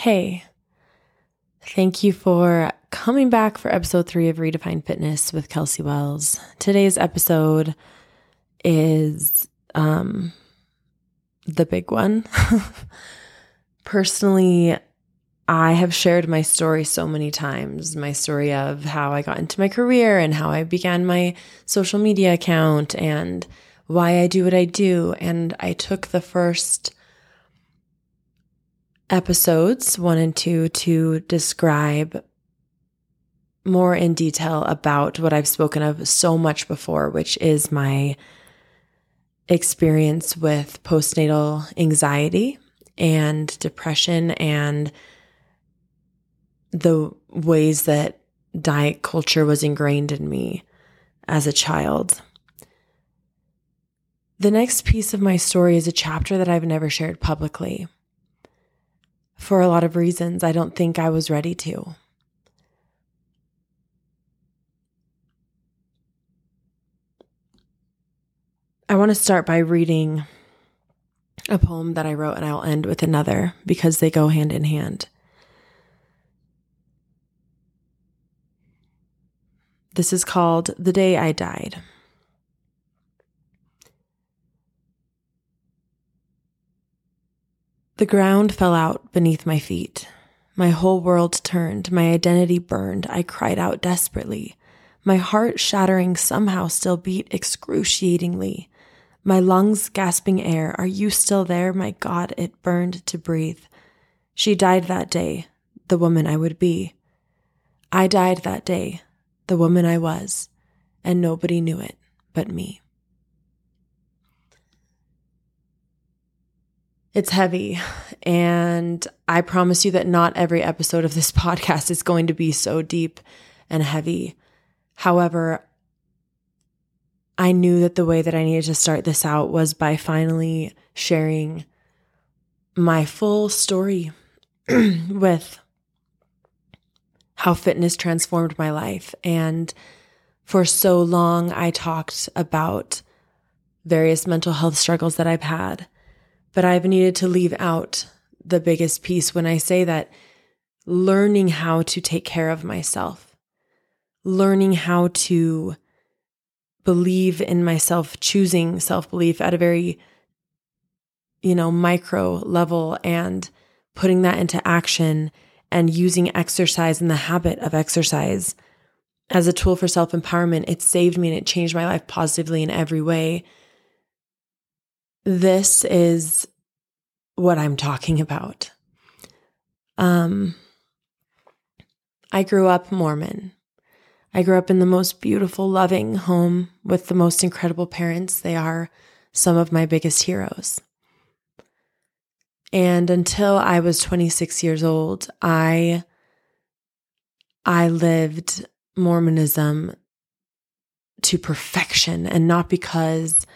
Hey, thank you for coming back for episode 3 of Redefined Fitness with Kelsey Wells. Today's episode is the big one. Personally, I have shared my story so many times, my story of how I got into my career and how I began my social media account and why I do what I do. And I took the first episodes 1 and 2 to describe more in detail about what I've spoken of so much before, which is my experience with postnatal anxiety and depression and the ways that diet culture was ingrained in me as a child. The next piece of my story is a chapter that I've never shared publicly. For a lot of reasons, I don't think I was ready to. I want to start by reading a poem that I wrote, and I'll end with another because they go hand in hand. This is called The Day I Died. The ground fell out beneath my feet. My whole world turned. My identity burned. I cried out desperately. My heart shattering somehow still beat excruciatingly. My lungs gasping air. Are you still there? My God, it burned to breathe. She died that day, the woman I would be. I died that day, the woman I was, and nobody knew it but me. It's heavy, and I promise you that not every episode of this podcast is going to be so deep and heavy. However, I knew that the way that I needed to start this out was by finally sharing my full story with how fitness transformed my life. And for so long, I talked about various mental health struggles that I've had. But I've needed to leave out the biggest piece when I say that learning how to take care of myself, learning how to believe in myself, choosing self-belief at a very, micro level and putting that into action and using exercise and the habit of exercise as a tool for self-empowerment. It saved me and it changed my life positively in every way. This is what I'm talking about. I grew up Mormon. I grew up in the most beautiful, loving home with the most incredible parents. They are some of my biggest heroes. And until I was 26 years old, I lived Mormonism to perfection, and not because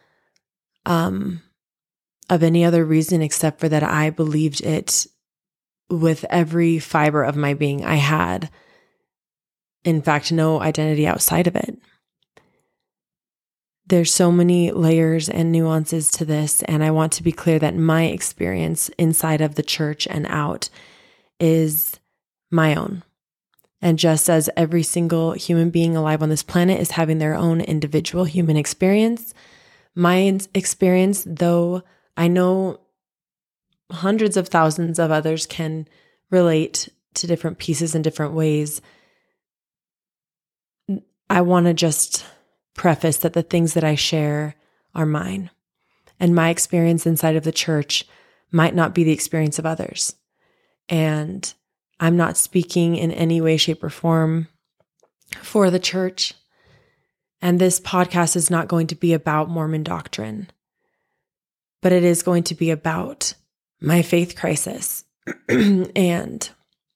of any other reason except for that I believed it with every fiber of my being. I had, in fact, no identity outside of it. There's so many layers and nuances to this, and I want to be clear that my experience inside of the church and out is my own. And just as every single human being alive on this planet is having their own individual human experience, my experience, though I know hundreds of thousands of others can relate to different pieces in different ways, I want to just preface that the things that I share are mine. And my experience inside of the church might not be the experience of others. And I'm not speaking in any way, shape, or form for the church. And this podcast is not going to be about Mormon doctrine, but it is going to be about my faith crisis and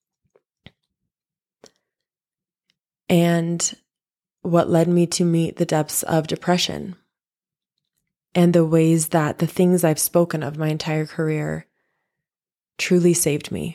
what led me to meet the depths of depression and the ways that the things I've spoken of my entire career truly saved me.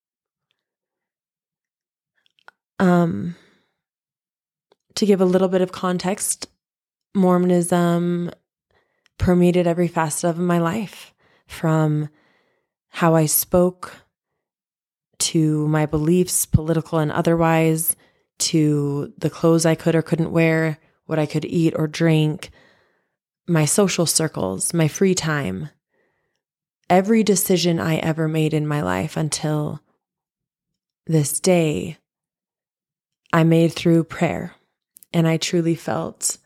To give a little bit of context, Mormonism permeated every facet of my life, from how I spoke to my beliefs, political and otherwise, to the clothes I could or couldn't wear, what I could eat or drink, my social circles, my free time. Every decision I ever made in my life until this day, I made through prayer. And I truly felt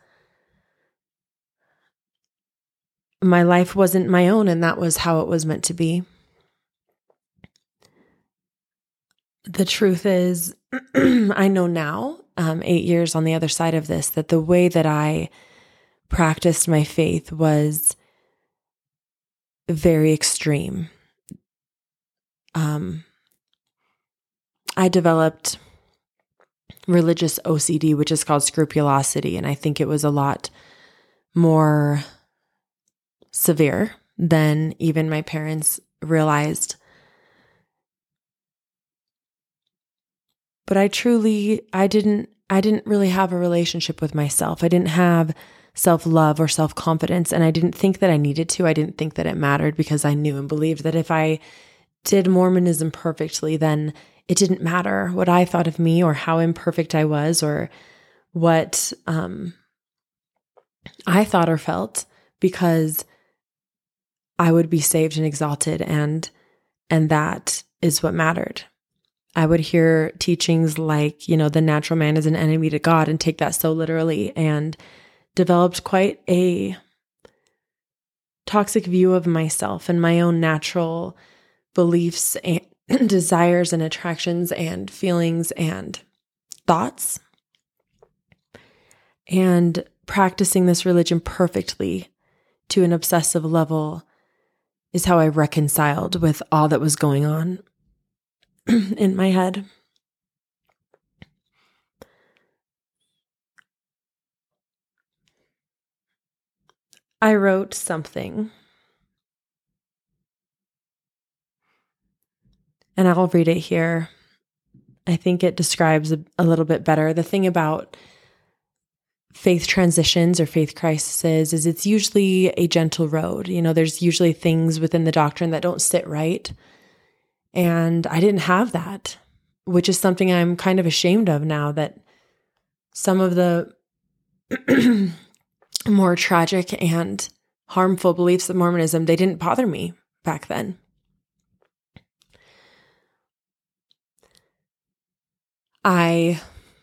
my life wasn't my own, and that was how it was meant to be. The truth is, I know now, 8 years on the other side of this, that the way that I practiced my faith was very extreme. I developed religious OCD, which is called scrupulosity, and I think it was a lot more severe than even my parents realized. But I didn't really have a relationship with myself. I didn't have self-love or self-confidence, and I didn't think that I needed to. I didn't think that it mattered because I knew and believed that if I did Mormonism perfectly, then it didn't matter what I thought of me or how imperfect I was or what I thought or felt, because I would be saved and exalted, and that is what mattered. I would hear teachings like, the natural man is an enemy to God, and take that so literally, and developed quite a toxic view of myself and my own natural beliefs and desires and attractions and feelings and thoughts. And practicing this religion perfectly to an obsessive level is how I reconciled with all that was going on in my head. I wrote something, and I'll read it here. I think it describes a little bit better. The thing about faith transitions or faith crises is it's usually a gentle road. There's usually things within the doctrine that don't sit right. And I didn't have that, which is something I'm kind of ashamed of now, that some of the more tragic and harmful beliefs of Mormonism, they didn't bother me back then. I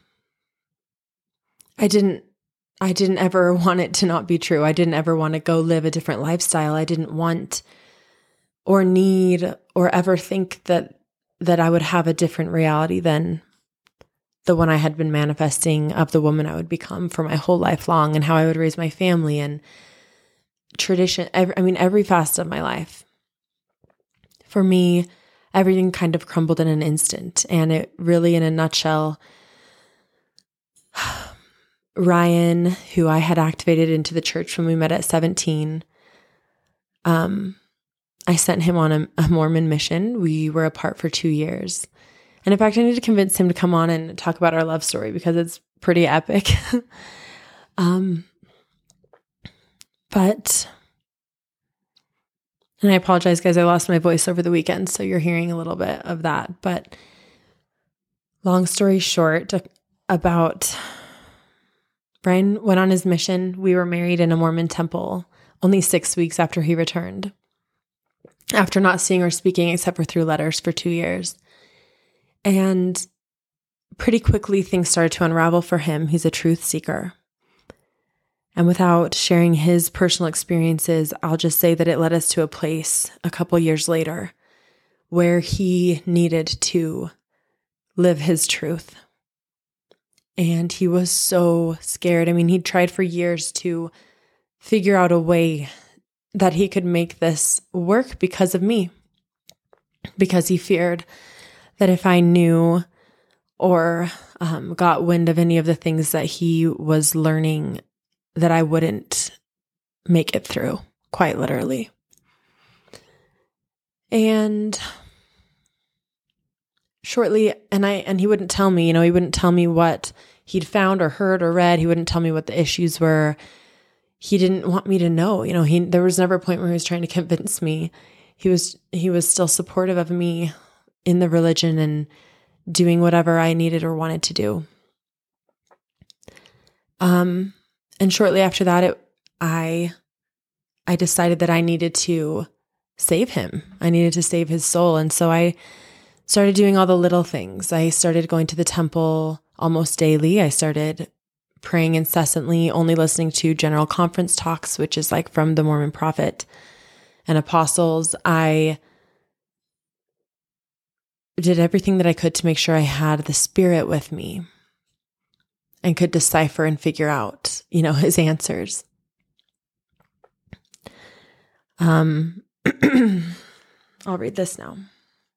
didn't ever want it to not be true. I didn't ever want to go live a different lifestyle. I didn't want or need or ever think that I would have a different reality than the one I had been manifesting of the woman I would become for my whole life long, and how I would raise my family and tradition. Every facet of my life. For me, everything kind of crumbled in an instant. And it really, in a nutshell, Ryan, who I had activated into the church when we met at 17, I sent him on a Mormon mission. We were apart for 2 years. And in fact, I need to convince him to come on and talk about our love story because it's pretty epic. And I apologize, guys, I lost my voice over the weekend, so you're hearing a little bit of that. But long story short, about Brian went on his mission. We were married in a Mormon temple only 6 weeks after he returned, after not seeing or speaking except for through letters for 2 years. And pretty quickly, things started to unravel for him. He's a truth seeker. And without sharing his personal experiences, I'll just say that it led us to a place a couple years later where he needed to live his truth. And he was so scared. He'd tried for years to figure out a way that he could make this work because of me, because he feared that if I knew or got wind of any of the things that he was learning, that I wouldn't make it through, quite literally. And shortly, and he wouldn't tell me, he wouldn't tell me what he'd found or heard or read. He wouldn't tell me what the issues were. He didn't want me to know. There was never a point where he was trying to convince me. He was still supportive of me in the religion and doing whatever I needed or wanted to do. And shortly after that, I decided that I needed to save him. I needed to save his soul. And so I started doing all the little things. I started going to the temple almost daily. I started praying incessantly, only listening to general conference talks, which is like from the Mormon prophet and apostles. I did everything that I could to make sure I had the Spirit with me and could decipher and figure out, his answers. I'll read this now.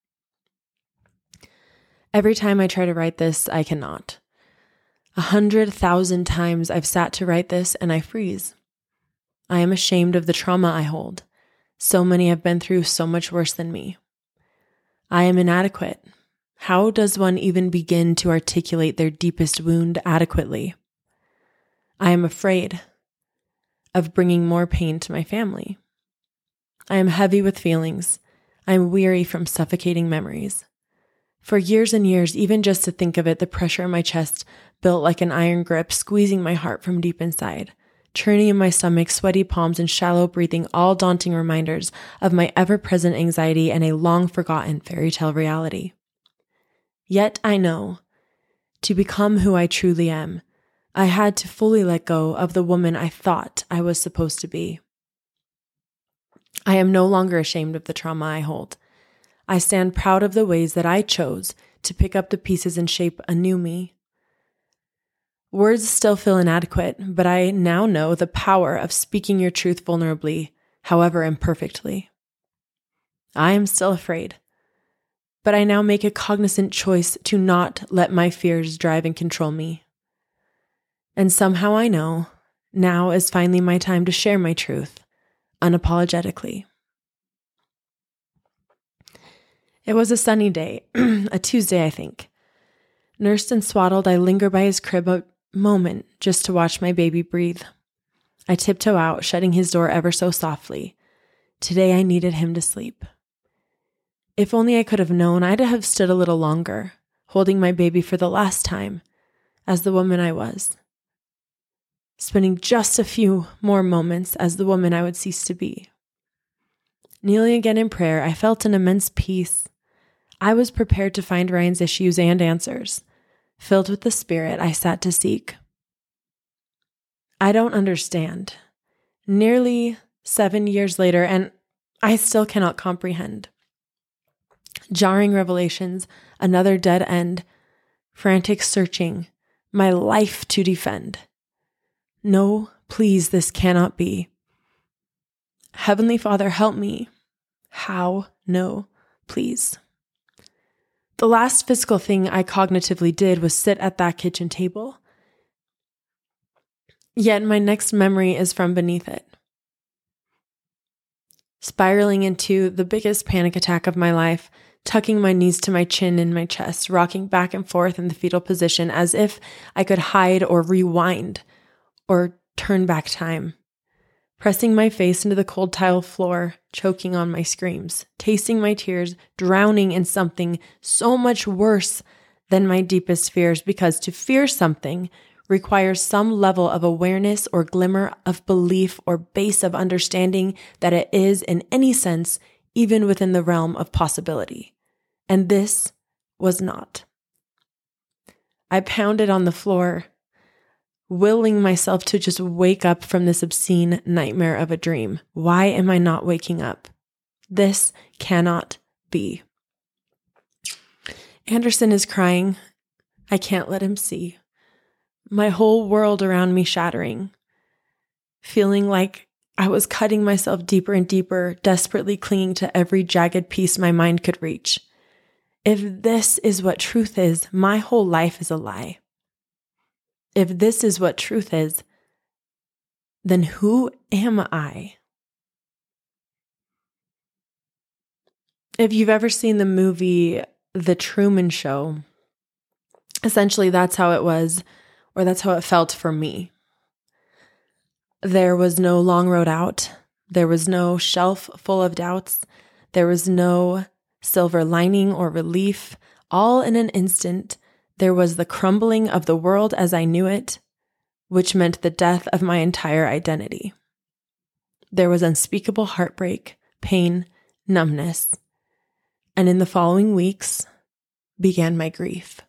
Every time I try to write this, I cannot. 100,000 times I've sat to write this and I freeze. I am ashamed of the trauma I hold. So many have been through so much worse than me. I am inadequate. How does one even begin to articulate their deepest wound adequately? I am afraid of bringing more pain to my family. I am heavy with feelings. I am weary from suffocating memories. For years and years, even just to think of it, the pressure in my chest built like an iron grip, squeezing my heart from deep inside. Churning in my stomach, sweaty palms, and shallow breathing, all daunting reminders of my ever-present anxiety and a long-forgotten fairy tale reality. Yet I know, to become who I truly am, I had to fully let go of the woman I thought I was supposed to be. I am no longer ashamed of the trauma I hold. I stand proud of the ways that I chose to pick up the pieces and shape a new me. Words still feel inadequate, but I now know the power of speaking your truth vulnerably, however imperfectly. I am still afraid, but I now make a cognizant choice to not let my fears drive and control me. And somehow I know now is finally my time to share my truth, unapologetically. It was a sunny day, a Tuesday, I think. Nursed and swaddled, I linger by his crib a moment just to watch my baby breathe. I tiptoe out, shutting his door ever so softly. Today I needed him to sleep. If only I could have known, I'd have stood a little longer, holding my baby for the last time, as the woman I was. Spending just a few more moments as the woman I would cease to be. Kneeling again in prayer, I felt an immense peace. I was prepared to find Ryan's issues and answers. Filled with the Spirit, I sat to seek. I don't understand. Nearly 7 years later, and I still cannot comprehend. Jarring revelations, another dead end, frantic searching, my life to defend. No, please, this cannot be. Heavenly Father, help me. How? No, please. The last physical thing I cognitively did was sit at that kitchen table. Yet my next memory is from beneath it. Spiraling into the biggest panic attack of my life, tucking my knees to my chin in my chest, rocking back and forth in the fetal position as if I could hide or rewind or turn back time. Pressing my face into the cold tile floor, choking on my screams, tasting my tears, drowning in something so much worse than my deepest fears, because to fear something requires some level of awareness or glimmer of belief or base of understanding that it is, in any sense, even within the realm of possibility. And this was not. I pounded on the floor, willing myself to just wake up from this obscene nightmare of a dream. Why am I not waking up? This cannot be. Anderson is crying. I can't let him see. My whole world around me shattering. Feeling like I was cutting myself deeper and deeper, desperately clinging to every jagged piece my mind could reach. If this is what truth is, my whole life is a lie. If this is what truth is, then who am I? If you've ever seen the movie The Truman Show, essentially that's how it was, or that's how it felt for me. There was no long road out. There was no shelf full of doubts. There was no silver lining or relief, all in an instant, there was the crumbling of the world as I knew it, which meant the death of my entire identity. There was unspeakable heartbreak, pain, numbness, and in the following weeks began my grief.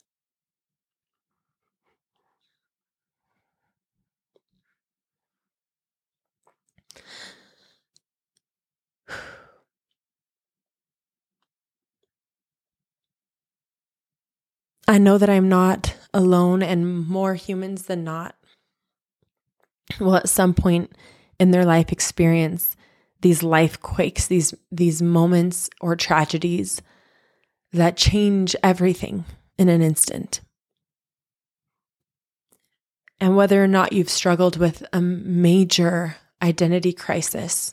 I know that I'm not alone, and more humans than not will at some point in their life experience these life quakes, these moments or tragedies that change everything in an instant. And whether or not you've struggled with a major identity crisis,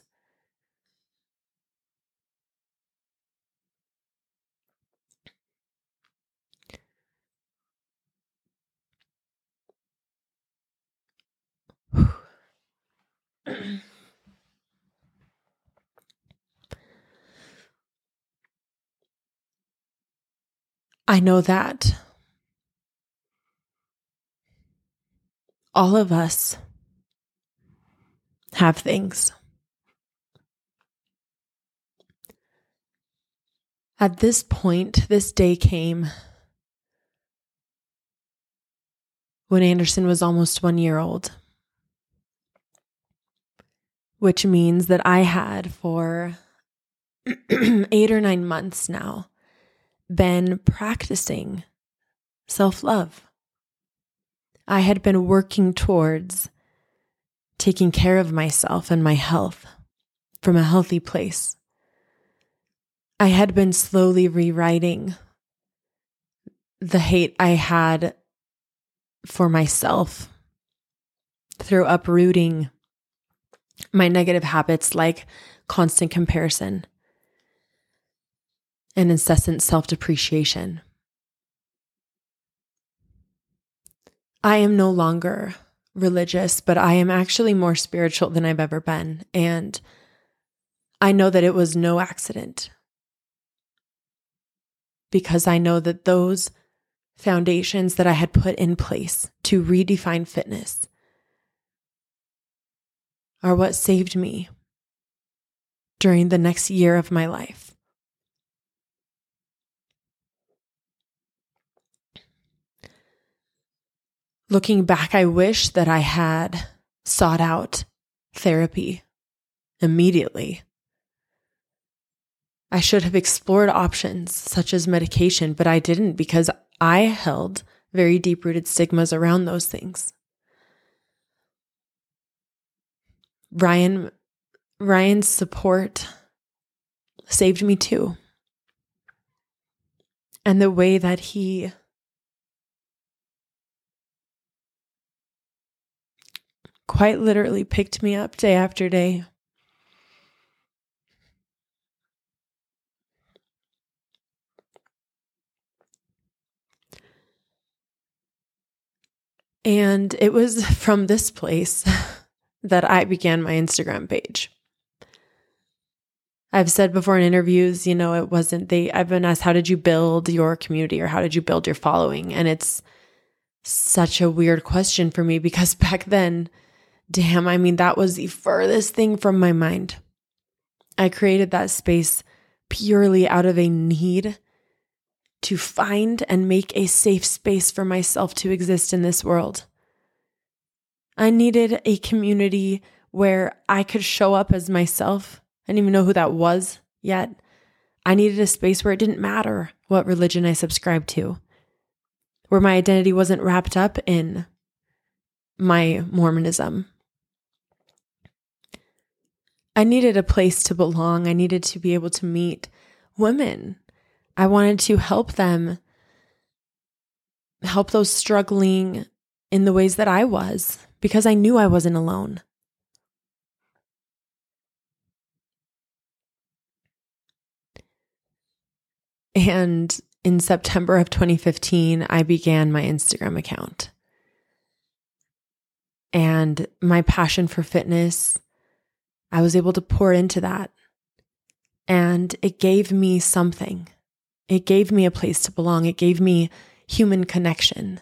I know that all of us have things. At this point, this day came when Anderson was almost 1 year old, which means that I had for 8 or 9 months now been practicing self-love. I had been working towards taking care of myself and my health from a healthy place. I had been slowly rewriting the hate I had for myself through uprooting my negative habits like constant comparison and incessant self-depreciation. I am no longer religious, but I am actually more spiritual than I've ever been. And I know that it was no accident, because I know that those foundations that I had put in place to redefine fitness are what saved me during the next year of my life. Looking back, I wish that I had sought out therapy immediately. I should have explored options such as medication, but I didn't, because I held very deep-rooted stigmas around those things. Ryan's support saved me too. And the way that he quite literally picked me up day after day. And it was from this place that I began my Instagram page. I've said before in interviews, I've been asked, how did you build your community, or how did you build your following? And it's such a weird question for me, because back then, that was the furthest thing from my mind. I created that space purely out of a need to find and make a safe space for myself to exist in this world. I needed a community where I could show up as myself. I didn't even know who that was yet. I needed a space where it didn't matter what religion I subscribed to, where my identity wasn't wrapped up in my Mormonism. I needed a place to belong. I needed to be able to meet women. I wanted to help them, help those struggling in the ways that I was, because I knew I wasn't alone. And in September of 2015, I began my Instagram account. And my passion for fitness, I was able to pour into that. And it gave me something. It gave me a place to belong. It gave me human connection.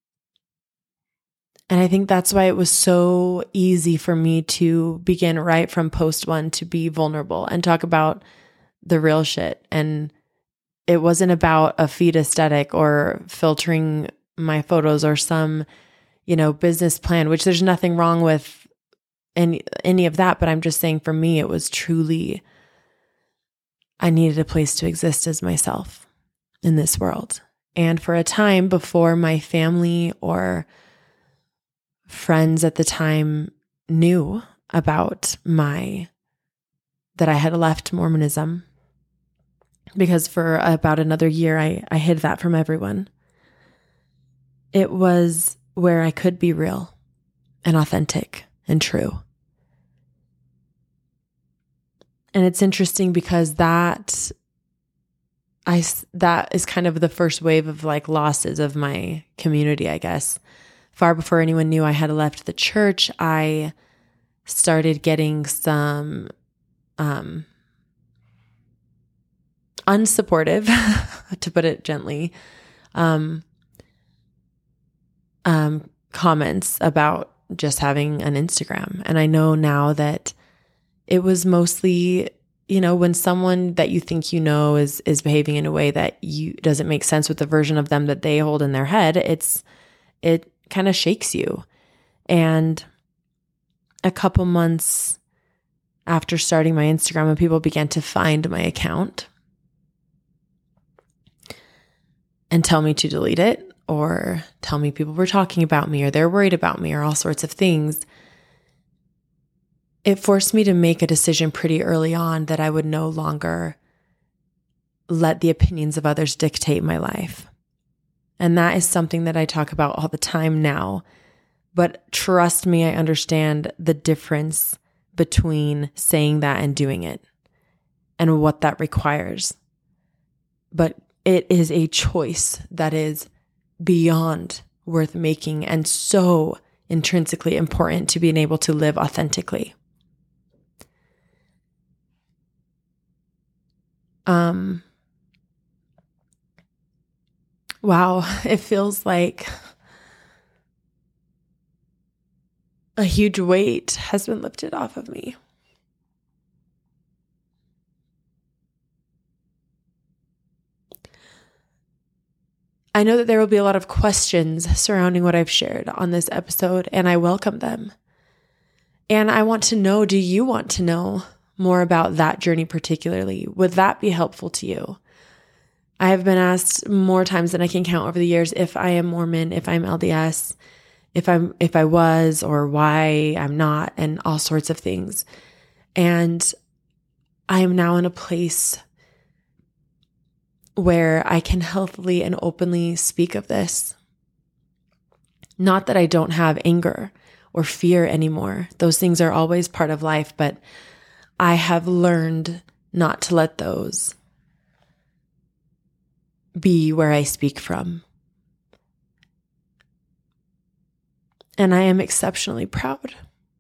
And I think that's why it was so easy for me to begin right from post one to be vulnerable and talk about the real shit. And it wasn't about a feed aesthetic or filtering my photos or some, business plan, which there's nothing wrong with any of that. But I'm just saying, for me, it was truly, I needed a place to exist as myself in this world. And for a time before my family or friends at the time knew about that I had left Mormonism, because for about another year, I hid that from everyone. It was where I could be real and authentic and true. And it's interesting because that is kind of the first wave of like losses of my community, I guess. Far before anyone knew I had left the church, I started getting some unsupportive, to put it gently, comments about just having an Instagram. And I know now that it was mostly, when someone that you think is behaving in a way that doesn't make sense with the version of them that they hold in their head, it kind of shakes you. And a couple months after starting my Instagram, when people began to find my account and tell me to delete it, or tell me people were talking about me, or they're worried about me, or all sorts of things, it forced me to make a decision pretty early on that I would no longer let the opinions of others dictate my life. And that is something that I talk about all the time now. But trust me, I understand the difference between saying that and doing it and what that requires. But it is a choice that is beyond worth making and so intrinsically important to being able to live authentically. Wow, it feels like a huge weight has been lifted off of me. I know that there will be a lot of questions surrounding what I've shared on this episode, and I welcome them. And I want to know, do you want to know more about that journey particularly? Would that be helpful to you? I have been asked more times than I can count over the years if I am Mormon, if I'm LDS, if I was, or why I'm not, and all sorts of things. And I am now in a place where I can healthily and openly speak of this. Not that I don't have anger or fear anymore. Those things are always part of life, but I have learned not to let those be where I speak from. And I am exceptionally proud.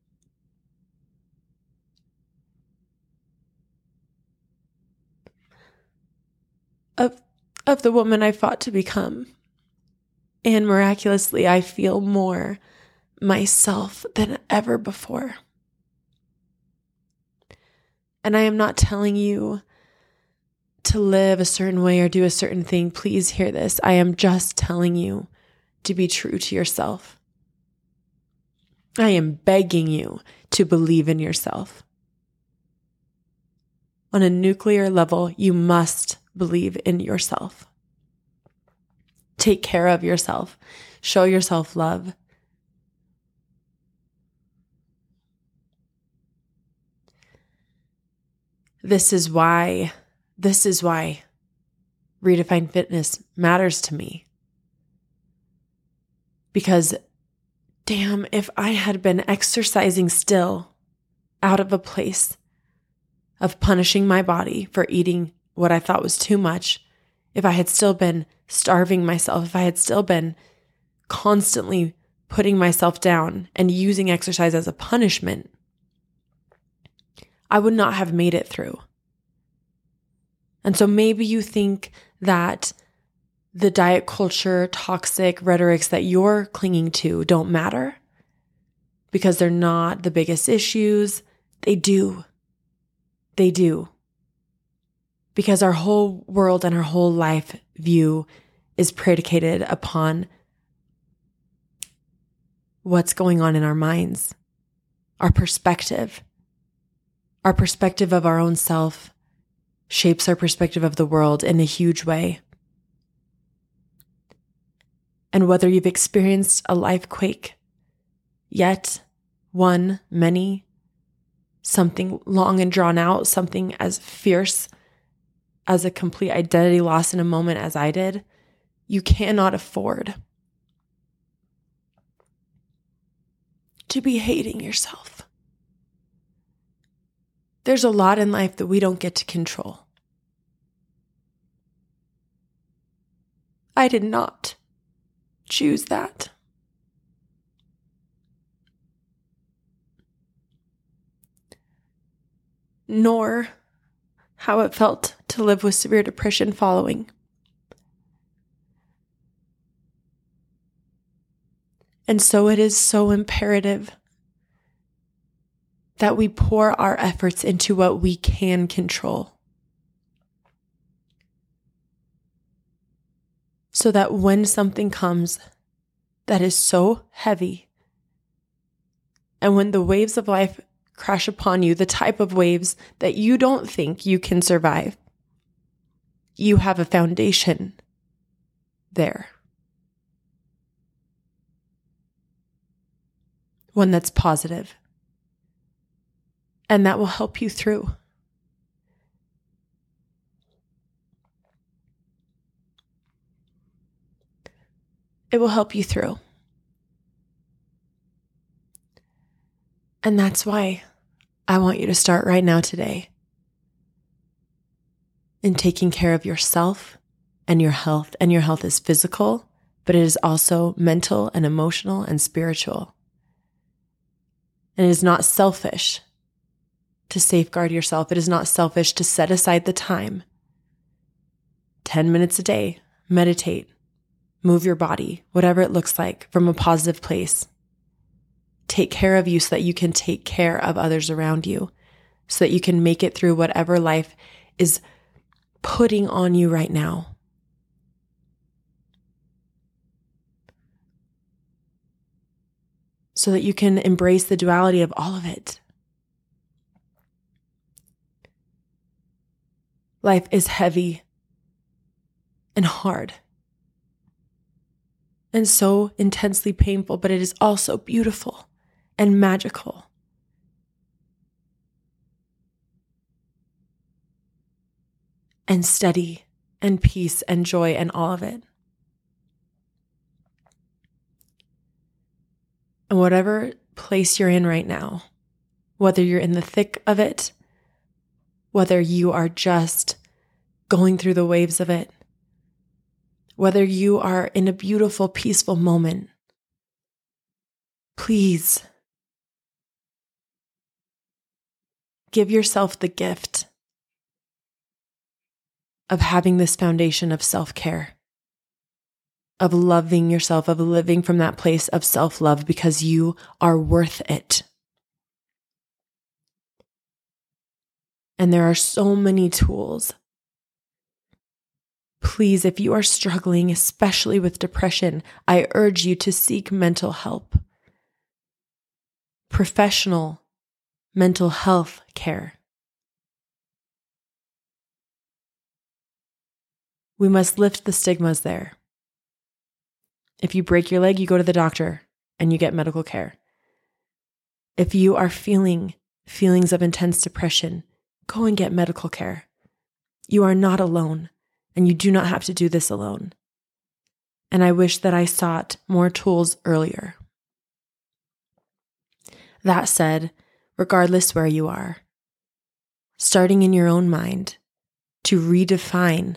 Of the woman I fought to become. And miraculously, I feel more myself than ever before. And I am not telling you to live a certain way or do a certain thing. Please hear this. I am just telling you to be true to yourself. I am begging you to believe in yourself. On a nuclear level, you must believe in yourself. Take care of yourself. Show yourself love. This is why Redefined Fitness matters to me. Because damn, if I had been exercising still out of a place of punishing my body for eating what I thought was too much, if I had still been starving myself, if I had still been constantly putting myself down and using exercise as a punishment, I would not have made it through. And so maybe you think that the diet culture, toxic rhetorics that you're clinging to don't matter because they're not the biggest issues. They do. They do. Because our whole world and our whole life view is predicated upon what's going on in our minds, our perspective. Our perspective of our own self shapes our perspective of the world in a huge way. And whether you've experienced a life quake yet, one, many, something long and drawn out, something as fierce as a complete identity loss in a moment as I did, you cannot afford to be hating yourself. There's a lot in life that we don't get to control. I did not choose that. Nor how it felt to live with severe depression following. And so it is so imperative that we pour our efforts into what we can control. So that when something comes that is so heavy, and when the waves of life crash upon you, the type of waves that you don't think you can survive, you have a foundation there. One that's positive. And that will help you through. It will help you through. And that's why I want you to start right now today in taking care of yourself and your health. And your health is physical, but it is also mental and emotional and spiritual. And it is not selfish to safeguard yourself. It is not selfish to set aside the time. 10 minutes a day, meditate, move your body, whatever it looks like, from a positive place. Take care of you so that you can take care of others around you, so that you can make it through whatever life is putting on you right now. So that you can embrace the duality of all of it. Life is heavy and hard and so intensely painful, but it is also beautiful and magical. And steady and peace and joy and all of it. And whatever place you're in right now, whether you're in the thick of it, whether you are just going through the waves of it, whether you are in a beautiful, peaceful moment, please give yourself the gift of having this foundation of self-care, of loving yourself, of living from that place of self-love, because you are worth it. And there are so many tools. Please, if you are struggling, especially with depression, I urge you to seek mental help. Professional mental health care. We must lift the stigmas there. If you break your leg, you go to the doctor and you get medical care. If you are feeling feelings of intense depression, go and get medical care. You are not alone, and you do not have to do this alone. And I wish that I sought more tools earlier. That said, regardless where you are, starting in your own mind to redefine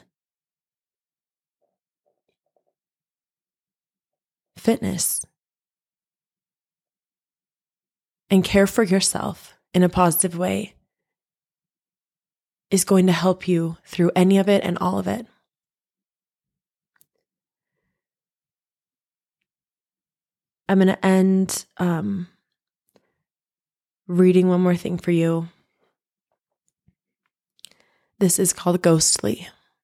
fitness and care for yourself in a positive way is going to help you through any of it and all of it. I'm going to end reading one more thing for you. This is called Ghostly.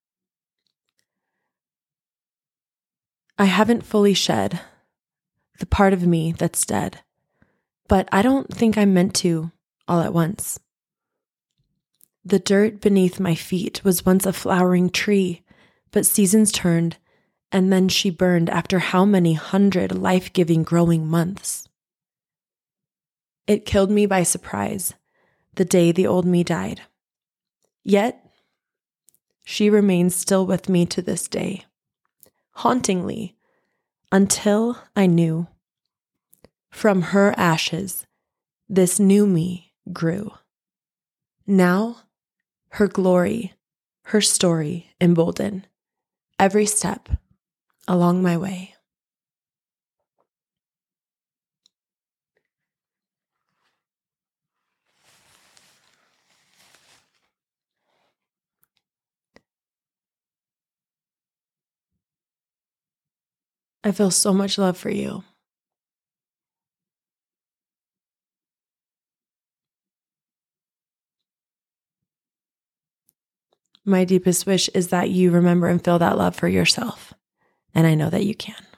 I haven't fully shed the part of me that's dead, but I don't think I'm meant to all at once. The dirt beneath my feet was once a flowering tree, but seasons turned, and then she burned after how many 100 life-giving growing months. It killed me by surprise, the day the old me died. Yet, she remains still with me to this day, hauntingly, until I knew. From her ashes, this new me grew. Now, her glory, her story embolden every step along my way. I feel so much love for you. My deepest wish is that you remember and feel that love for yourself. And I know that you can.